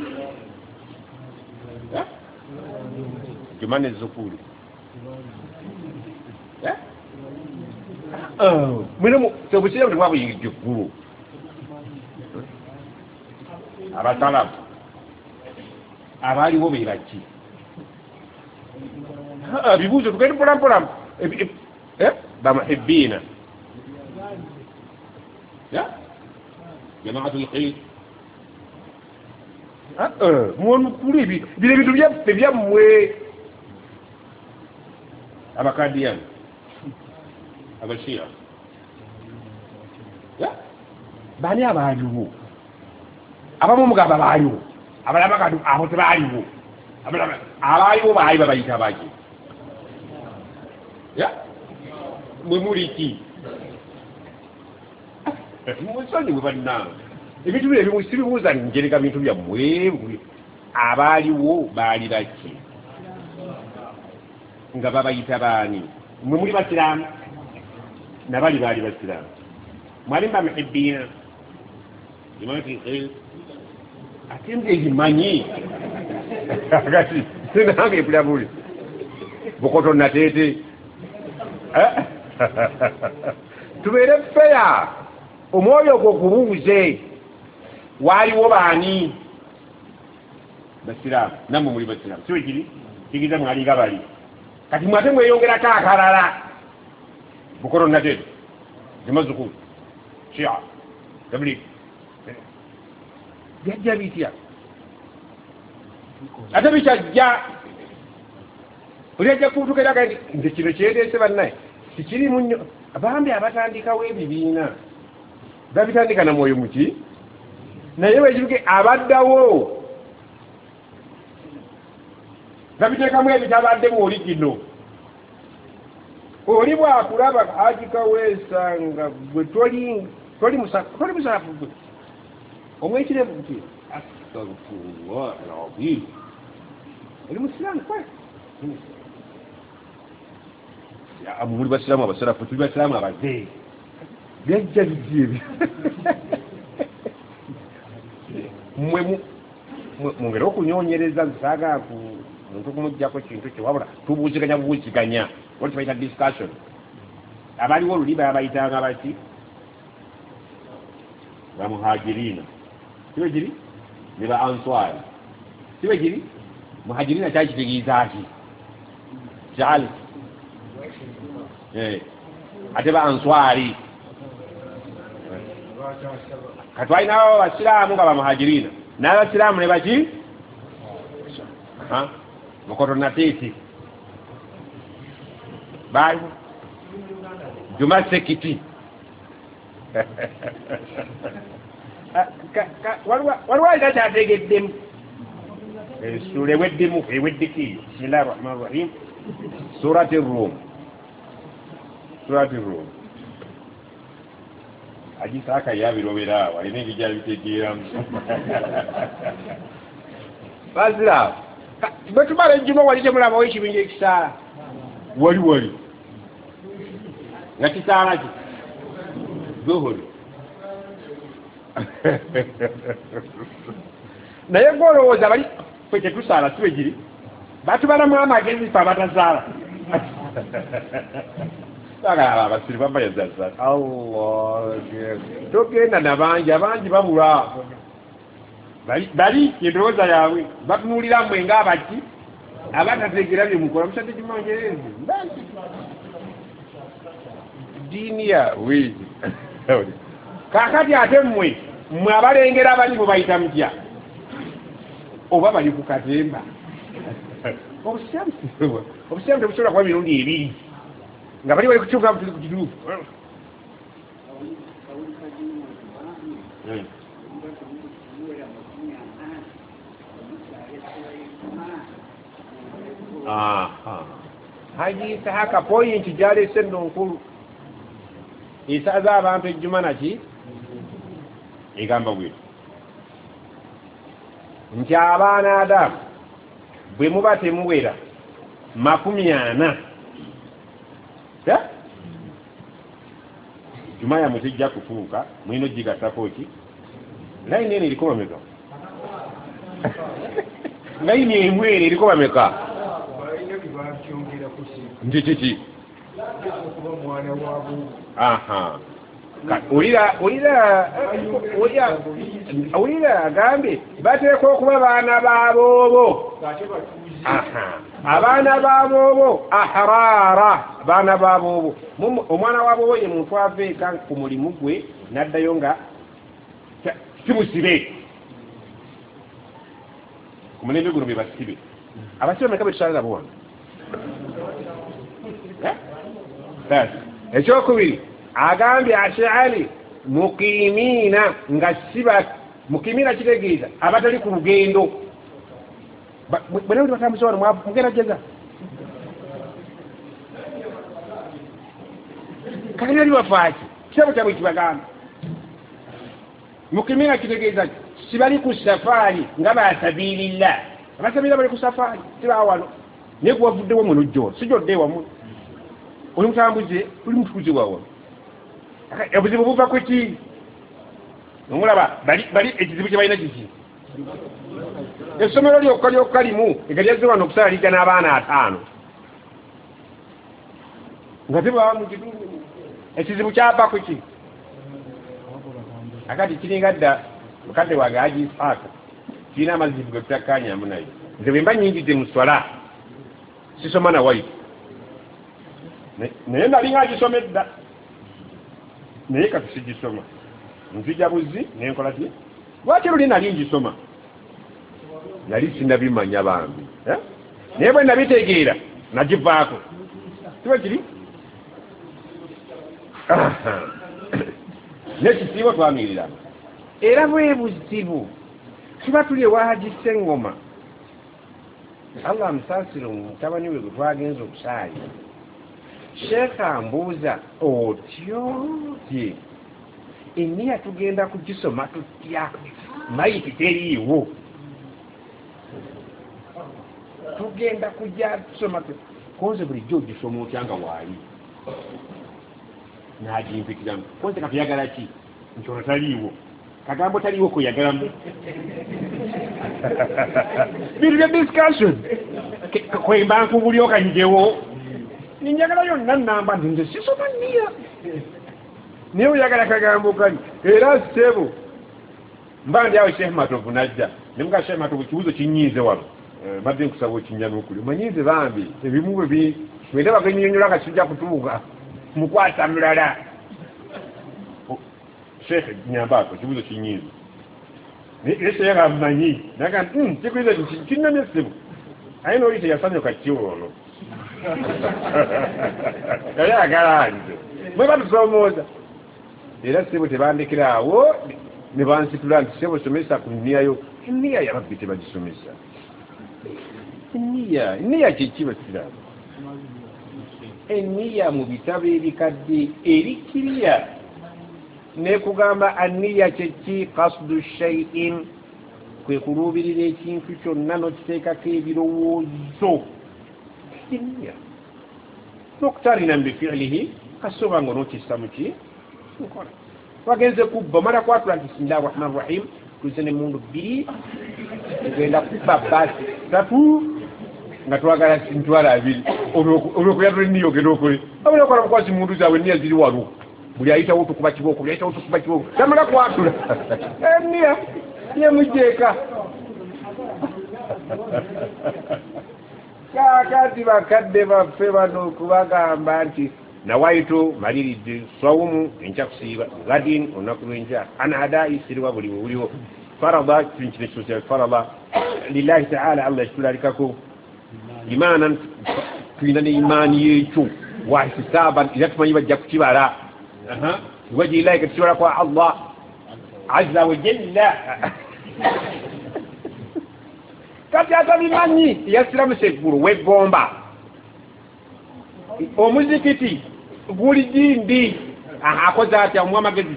Speaker 1: jumane zukuli mwene tebusira buli mwabuyingidde eggulu abasalafu abaaliwo be baki bibuuzo tugende mpolampola bamuhibbiina jamaatul khayr mwonu kuli bino bintu byaffe byammwe abakadiyani abashia bani abaaliwo abamu mugamba baaliwo abalaba kati abo tebaaliwo abaaliwo baali babayita baki ya mwe muliki musonyi bwe bannange ebintu bino ebimu sibibuuza njereka bintu byammwe abaaliwo baali baki nga babayita baani mwe muli basiraamu nabali baali basiraamu mwali bamuhibbiina ate nze ebimanyi agati sinange epulya buli bukoto nateete tubeere feya omwoyo gwo gubuuze waaliwo baani basiraamu nammwe muli basiraamu siwe kiri kigiza mwalinga bali kati mwate mweyongerako akalala bukoto nateete zimazukulu shia tablighi byajja bitya ate bikyajja olyajja kutukeraga nti kino kyereese bannaye tikirimu nnyo bambi abatandikawo ebibiina babitandika na mwoyo muki naye wekiruke abaddawo babiteekamu ebitabadde bwoli kino oli bwakulaba agikaweesa nga gwe toli musaafu gwe omwekirevu kuti astagfirullah alazim oli musiraamu kwe muli basiraamu abasarafu tuli basiraamu abazee byajja biji ebyo mmwe mungere okunyonyereza nsaga ku muntu kumujjako kintu kye wabula tubuuziganya bubuuziganya wali tubayita discussion abaliwo oluli babayitanga baki bamuhajirina siwe giri ne ba answari siwe giri muhajirina kyakitegeeza ki kyali eh ate ba answari katwainawo basiraamu nga bamuhajirina n'abasiraamu ne baki mukoto nateeti bali juma sekiti waliwo alina kyategeddemu essula eweddemu eweddeki bismillahi rahmani rahim surati rum surati rum agisaaka yabirobera awo alina engeri gyabitegeeramu baziraawo bwe tumala ejjuma wali temulabawo ekibinja ekisaala wali wali nga kisaala ki zuhuri naye gwolowooza bali ffe tetusaala siwe giri batubalamu amagezi fe abatasaala bagala abasiri babayazazza allah togenda nabangi abangi babula bali endowooza yaabwe batunuulira mmwe ngaabaki abatategeera bye mukola musate kimongerezi bangi diini yaabwe kaakati ate mmwe mmwe abalengera abali mubayita mutya oba bali ku katemba obusiraamu tebusobola kuba mirundi ebiri nga bali bali kukyuka tuli ku kituufu haji Isahaka poyinti gyaleese nno nkulu esaza abantu ejjuma naki egamba bwetu nti abaana Adamu bwe muba temuwera makumi ana juma yamwe tejja kutuuka mwino gigasako ki layini eno eriko bameka layini emwere eriko bameka nti kiki aha olira olira olira agambe bateekwa okuba baana baboobo abaana baboobo ahraara baana baboobo omwana waboobo ye muntu ava eka ku mulimu gwe n'addayo nga kimusibe ku mulembe guno be basibe abasibe meka bwe tusalira buwanga ekyokubiri agambye ash'ari muqimiina nga siba muqimiina kitegeeza abatali ku lugendo bwana uli batambuza wano mugerageza kali ali wafaaki kitabo kyabwe kibagamba mukimina kitegeeza sibali ku safari nga basabilillah abasabira bali ku safari tibawano naye kuwavuddewo muno jjo sijodde wamu oli mutambuze oli mutukuze wawo obuzibu buva ku ki omulaba bali ekizibu kye balina kiki essomero lyokka lyokka limu egalyazze wano okusalaliga n'abaana ataano nga tibaba mu kitundu ekizibu kyava ku ki akati kiringa dda mukadde wange Haji Isaaka kirina amazibu ge tutakkanyamu naye nze bwe mba nnyingidde mu swala sisoma na wayitu naye nali nga gisomedda naye kati sigisoma nzija buzi nenkola ti lwaki luli nali ngisoma nali sinabimanya bambi naye bwe nabitegeera nagivaako kiba kiri nekisiibo twamiirira era bwe buzibu kiba tuli ewa Haji Sengoma Allah amusaasire mutabani we gwe twagenza okusaayi Sheekh ambuuza otyotye eniya tugenda kugisoma tutya mayiti teriiwo tugenda kujja tusoma konze bulijjo ogisoma otya nga waali nagimpitiramu konze katuyagala ki nti ono taliiwo kagambo taliiwo kuyagalamu bintu bya discussion kwemba nkubuli okanjewo ninjagala yonna namba nti nze sisoma nniya naye oyagala kagambo kali era ssebo mba ndi awo Sheikh Matovu najja nemuga Sheikh Matovu kibuzo kinyiize wano mbadde nkusaba okinyana okuli manyiize bambi ebimu bwe bwendaba genyonyola nga kijja kutuuka mukwasa mulala Sheikh nyambako kibuzo kinyiize ese yagammanyi naga kikuize kinnamye ssebo aye nooli teyasanyoka kiwono kale agala nze mwe batusomooza era ssebo tebandekera awo ne bansitula nti ssebo somesa ku nniyayo enniya ya rabbi tebagisomesa enniya enniya kyeki basiraamu enniya mu bitabo ebikadde erikkiriya nekugamba anniya kyeki kasdu shay'in kwe kuluubirira ekintu kyonna n'okiteekako ebirowoozo enniya nokutalina bifiilihi kasoba nga n'okissa mu ki nkola twagenze kubba mala kwatula nti bismillahi rahmani rahim tuze n'emmundu bbiri tugenda kubba baasi tatu nga twagala ntwala abiri olwokuyatula enniya ogenda okole abula okola mukwasi mundu zaabwe enniya ziri walo buli ayitawo tukuba kibooko buli ayitawo tukuba kibooko tamala kwatula enniya yemujeeka kakati bakadde baffe bano okubagamba nti nawaitu maliridde swawumu enkya kusiiba gadin olunaku lw'enkya ana adai siriwa buli buliwo farada kintu kino ekyo farada lillahi taala allah ekitulalikako imaanan tulina ne imaani y'ekyo wahisaaban era tumanyi bajja kukibala waji ilahi katukiwala kwa allah azza wa jalla kati atabimanyi yasiramusa eggulu weggomba omuzikiti guli dindi akoze atya omuwa amagezi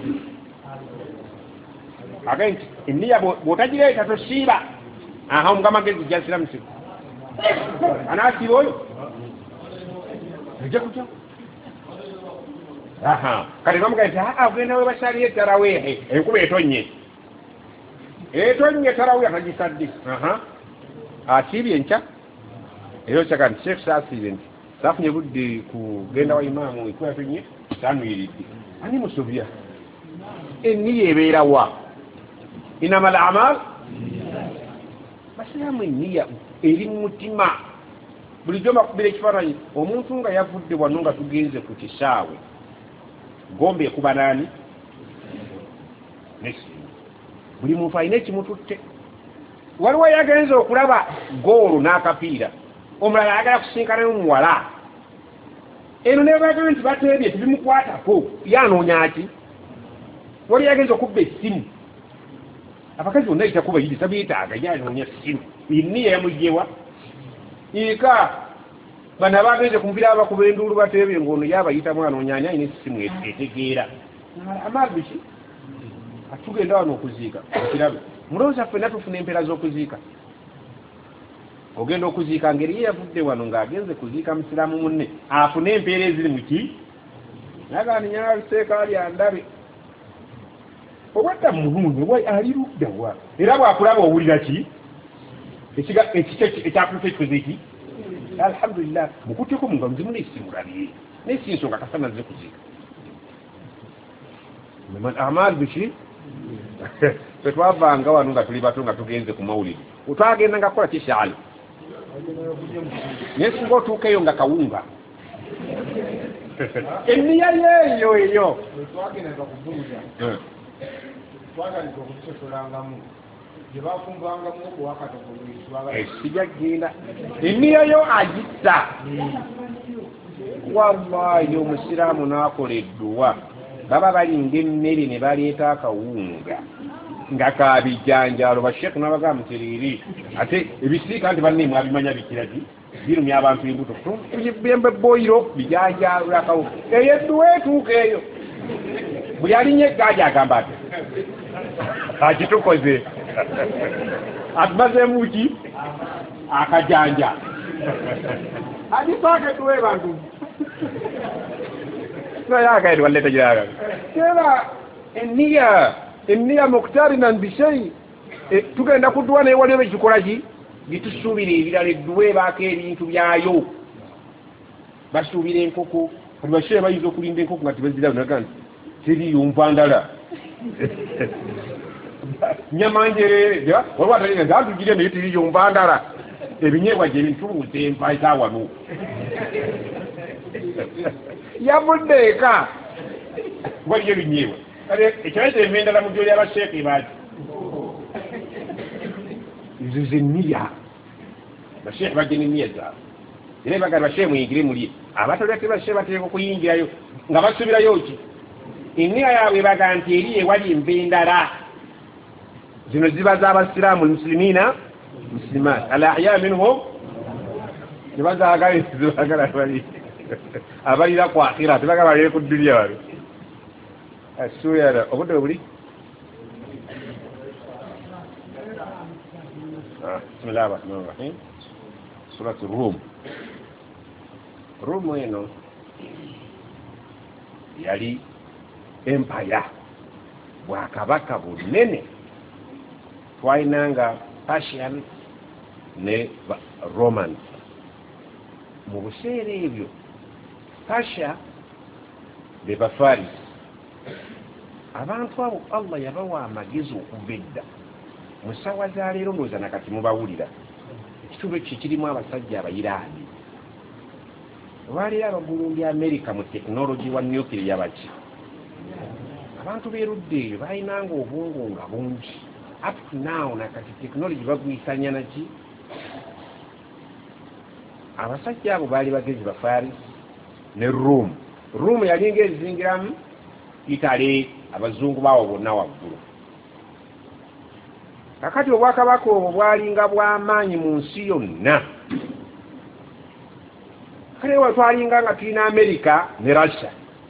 Speaker 1: agenti enniya bw'otagireeta tosiiba aha omuga amagezi gyasiramusa anaasiiba oyo ojja kutya aha kati bamugaa nti aa ogenda we basaliyo etaraweehe enkuba etonye etonye etaraweehe atagisadde aha asiibye enkya era okyaka nti sheekh saasiibye nti saafunye budde kugenda wa imaamu enkuba yatonye sanuyiridde ani musobya enniya ebeera wa inama al amal basiraamu enniya eri mu mutima bulijjo mbakubira ekifaananyi omuntu nga yavudde wano nga tugenze ku kisaawe gombe ekuba naani nesimu buli muntu alina ekimututte waliwo yagenza okulaba goolo n'akapiira omulala ayagala kusinkana n'omuwala eno nebagaa nti bateebye tibimukwatako yanoonya ki wali yagenza okubba essimu abakazi bonna itakubayiri tabyetaaga yanoonya essimu inniya yamujewa ika bana bagenze kumvira abakuba endulu batebe ngono yabayita mwana onyanya ine simu etegeera amabishi atugenda wano okuziika kirabe muloza fena tufuna empera z'okuziika ogenda okuziika ngeri yavudde wano ng'agenze kuziika musiramu munne afuna empeera eziri muki nagani nyabiseeka ali andabe obwadda mulungi wai ali ludda wa era bwakulaba owulira ki ekyakuta ekikoze eki alhamdulillah mukutteko munga muzimu nesimulabye nesinsonga kasana nze kuziika amal bishi twavanga wano nga tuli bato nga tugenze ku mawulire twagenda nga kukola kishaali nesinga otuukeyo nga kawunga enniya yeeyo eyo
Speaker 2: twagendanga kubuuza twagaliza okukisosolangamu gye bafungangamu owakatokolwisi
Speaker 1: sijagenda enniya yo agitta wallahi omusiraamu n'akola edduwa baba balinga emmere ne baleeta akawunga nga kabijanjalo bashekhu n'abagamba mutiriri ate ebisiika nti banne mwabimanya bikiragi birumya abantu embuto byembe boyiro bijanjalo akawunga eyo edduwa etuuka eyo buli alinye eggaali agamba ati akitukoze atumazeemu ki akajanja agisaaka edduwa ebantu sayakaidi waleta jiraga kera enniya enniya muqtarina bishai tugenda kudduwa naye waliwo ekikola ki gitusuubira ebirala edduwa ebaako ebintu byayo basuubira enkoko kati bashaye bayinza okulinda enkoko nga tibazirayo naga nti teriyumva ndala nyamanjerere waliwo atalina nti atugire naye teriyumva ndala ebinyeebwa gye bintubuuza empasa wano yavudde eka waliyo ebinyeebwa ekiraita emendala mu gyoli abasheeke baati ezo zenniya basheeke bajje n'enniya zaabwe era bagala basheeke muyingire muli abatolya te basheeke bateeka okuyingirayo nga basubirayo ki enniya yaabwe baga nti eri ewali empendala zino ziba z'abasiraamu muslimina muslimat al ahya minhum nebazagala zibagala bali abalira ku akhira tebagala balire ku dunia wali asuyala obudde buli bismillah ar-rahman ar-rahim surat rum rum eno yali empire bwakabaka bunene twalinanga Persian ne Roman mu buseera ebyo Persia be Bafaris abantu abo Allah yabawa amagezi okuva edda mu ssaawa za leero ndowooza nakati mubawulira ekitundu ekyo kirimu abasajja abayiraani olwaleero abagulumbya America mu tekinologi wa nuclear baki abantu beerudde eyo balinanga obwongo nga bungi up to now nakati tekinologi bagwisanya naki abasajja abo baali bagezi Bafaris ne Rum Rum yalinga ezingiramu Italy abazungu bawo bonna waggulu kakati obwakabaka obwo bwalinga bw'amaanyi mu nsi yonna kale watwalinga nga tulina America ne Russia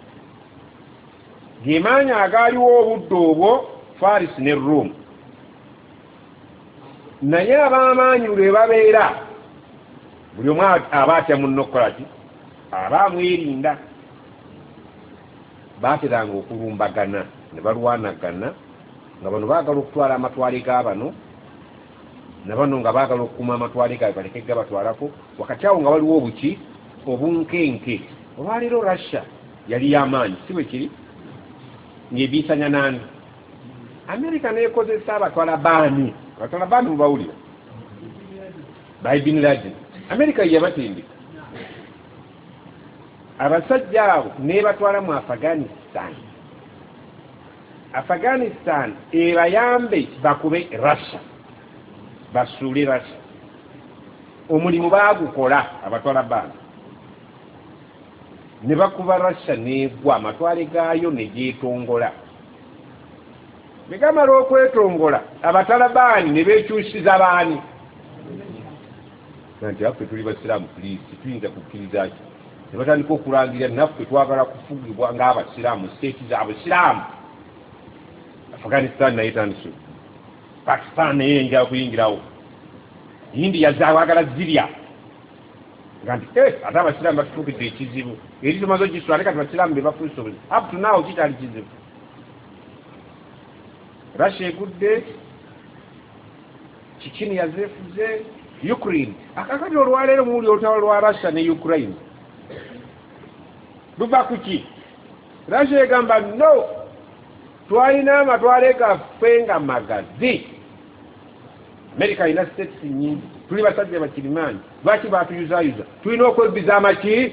Speaker 1: gemaanyi agaaliwo obudde obwo Faris ne Rum naye ab'amaanyi lwe babeera buli omu aba atya munno okukola ki aba amwerinda baateranga okulumbagana ne balwanagana nga bano baagala okutwala amatwale g'abano na bano nga baagala okukuuma amatwale gaabwe baleke gabatwalako wakati awo nga waliwo obuki obunkenke olwaleero Russia yali y'amaanyi si bwe kiri ng'ebiisanya nani America neekozesa abatwalabaani abatwalabaani mubawulira by Bin Laden America yabatendeka abasajja abo nebatwala mu Afghanistan Afghanistan ebayambe bakube Russia basuule Russia omulimu baagukola abatwala bana ne bakuba Russia negwa amatwale gaayo ne gyetongola begamala okwetongola abatalabani ne bekyusiza baani nti affe tuli basiraamu please tuyinza kukkiriza ki ne batandika okulangira naffe twagala kufugibwa ng'abasiraamu state z'abasiraamu Afghanistan naye tandise Pakistan naye enjala kuyingirawo India zaawagala zirya nga nti ate abasiraamu batufuukidde ekizibu eri tumaze ogiswale kati basiraamu be bafuuse obuzibu up to now kitali kizibu Russia egudde Chechnya yazeefuze Ukraine akakati olwaleero muwuli olutalo lwa Russia ne Ukraine luva kuki Russia egamba no twalina amatwale gaffe nga magazi America ina states nyingi tuli basajja bakirimaanyi lwaki baatuyuzayuza tulina okwebbiza amaki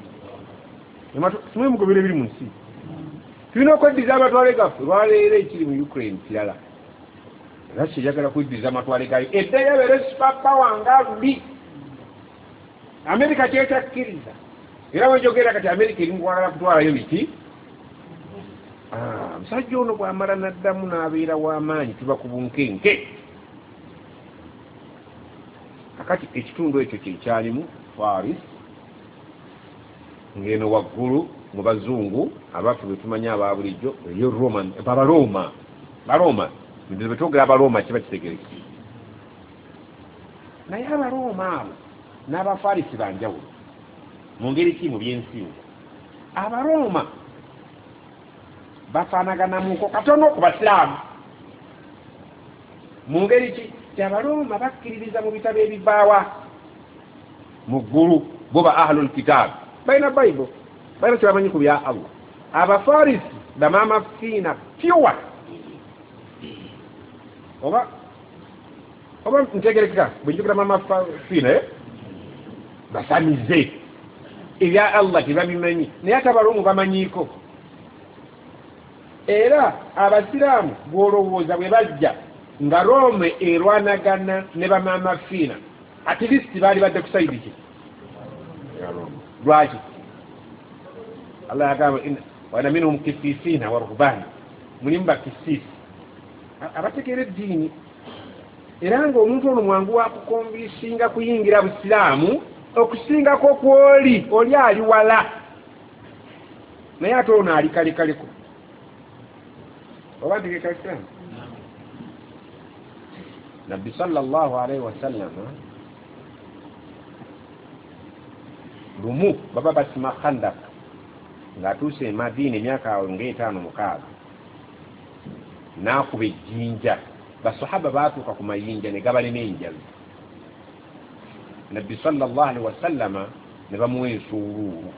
Speaker 1: tumwe mugobere biri mu nsi tulina okwebbiza amatwale gaffe lwaleero ekiri mu Ukraine kirala Russia yagala kwebbiza amatwale gayo edda yabeere superpower nga mbi America kyekyakkiriza era wenjogera kati America eri mukwagala kutwalayo biki musajja ono bw'amala n'addamu n'abeera w'amaanyi tuba ku bunkenke kakati ekitundu ekyo kyekyalimu Faris ng'eno waggulu mu bazungu abaffe bwe tumanya aba bulijjo eyo Roman Abaroma Baroma bwe twogera Abaroma kiba kitegereka naye Abaroma abo n'Abafarisi banjawulo mu ngeri ki mu by'ensingo Abaroma bafaanaganamuko katono ku basiraamu mu ngeri ki ti Abaroma bakkiririza mu bitabo ebivaawa mu ggulu bo ba ahlul kitaab balina bayibuli balina kyebamanyi ku bya Allah Abafarisi bamaama fiina pure oba oba ntegerekeka bwe njogera maama fiina basamize ebya Allah tebabimanyi naye ate Abaroma bamanyiiko era abasiraamu bw'olowooza bwe bajja nga Rome erwanagana ne bamaama fiina at least baali badde ku sayidi ki lwaki Allah yagamba wana minhum kisisiina wa ruhbaana mulimu bakisiisi abategeera eddiini era ng'omuntu ono mwangu wakukombisinga kuyingira busiraamu okusingako kw'oli oli ali wala naye ate ono ali kalekaleko oba ntegeka isiraamu Nabbi sallallahu alaihi wasallam lumu baba basima Khandak ng'atuuse e Madina emyaka awo ng'etaano mukaaga n'akuba ejjinja basahaba baatuuka ku mayinja ne gabalina enjalu Nabbi sallallahu alaihi wasallama ne bamuwa ensuuluulu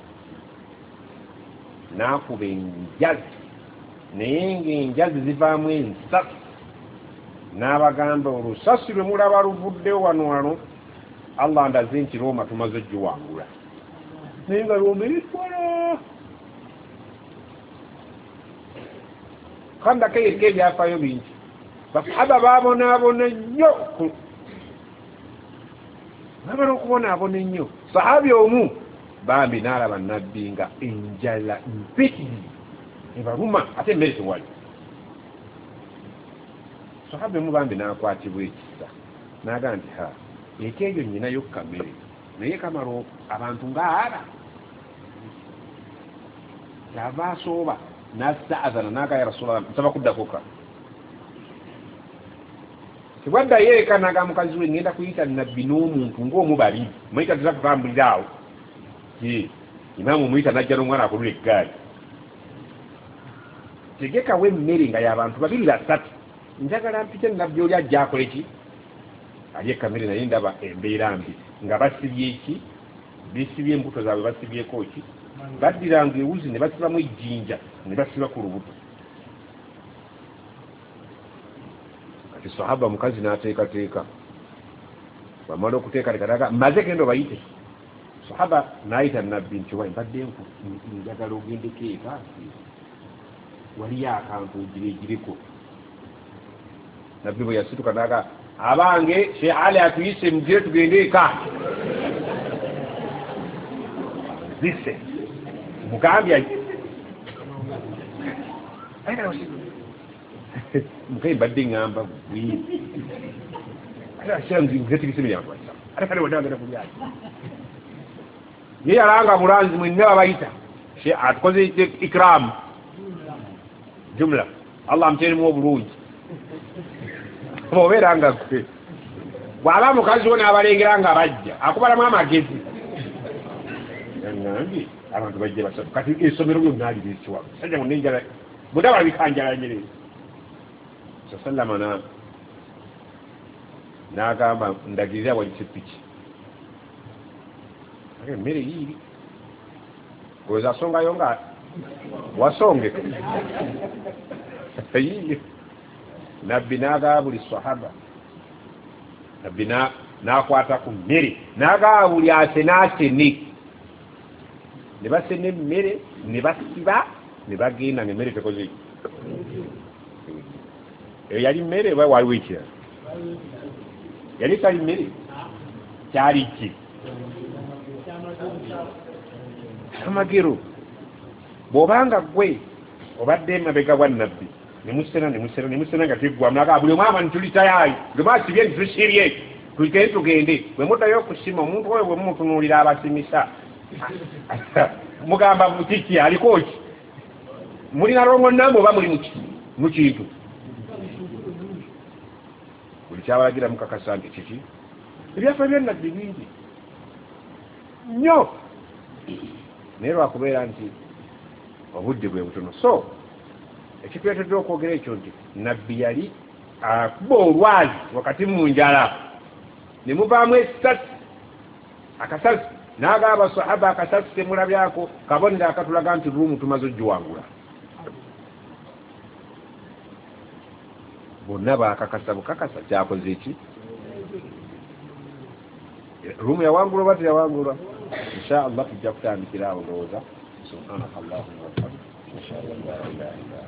Speaker 1: n'akuba enjazi naye ng'enjazi zivaamu ensasi n'abagamba olusasi lwe mulaba luvuddewo wano wano Allah ndaze nti Roma tumaze ogiwangula naye nga Roma eritwala Khandaka yekka ebyafaayo bingi basahaba baabonaabona nnyo baabala okubonaabona ennyo sahabi omu bambi n'alaba nabbi nga enjala mpitirivu ebaluma ate emmere tewali sahabi omu bambi n'akwatibwa ekisa n'agamba nti ha eka egyo nnyinayo kamere naye kamala abantu ng'aba yava asooba n'astaazana n'aga ya Rasulallah nsaba kuddako ka tebwaddayo eka n'aga mukazi we ngenda kuyita nabbi n'omuntu ng'omu bali muyita tuza kutambulira awo imaamu muyita n'ajja n'omwana akulula eggaali tegekawo emmere nga y'abantu babiri basatu njagala mpite nabbi oli ajja akole ki ali ekamere naye ndaba embeera mbi nga basibye eki bisibye embuto zaabwe basibyeko ki baddiranga ewuzi ne basibamu ejjinja ne basiba ku lubuto kati sahaba mukazi n'ateekateeka bamala okuteekateeka maze genda obayite sahaba n'ayita nabbi nti wayi mbadde nku njagala ogendeko eka waliyo akantu ogiregireko nabbi bwe yasituka n'aga abange Sheikh Ali atuyise mugire tugende eka zise mugambya mukayi mbadde ngamba ate ashanzi nze tigiseme yange kale wadagala kulyaji ye yalanga mulanzi mwinne babayita she atukoze ikram jumla Allah amteni mu obulungi boberanga kwe bwaba mukazi wona abalengera nga bajja akubalamu amagezi nangi abantu bajje basatu kati esomero lyo nali bichwa sajja munenjala budaba bikanjala nyere sallama na nagamba ndagirira walichipiki ake mere hili goza songa yonga wasonge hili nabbi naga buli sahaba nabbi na nakwata ku mere naga buli asenase ni ne basene mere ne basiba ne bagenda ne mere tekozi e yali mere wa wiki yali kali mere cyari ki amagero bobanga gwe obadde mabega bwa nabbi ne musena ne musena ne musena ngatigwa mnaga buli mama ntulita yayi ndomasi bye tushirie tukende tugende bwe mudayo kusima omuntu oyo bwe mutunulira abasimisa mugamba mutiki alikoki muri na rongo nambo ba muri muki mukintu buli kyabalagira mukakasante kiki ebyafa byonna bingi nyo nero akubeera nti obudde bwe butono so ekitwetedde okwogera ekyo nti nabbi yali akuba olwazi wakati mu njala ne muvaamu esasi akasasi n'agamba sahaba akasasi temulabyako kabonera akatulaga nti ruumu tumaze ogiwangula bonna bakakasa bukakasa kyakoze eki ruumu yawangulwa oba teyawangulwa insha allah tujja kutandikira awo ndowooza subhanaka allahumma wa bihamdika insha allah la ilaha illa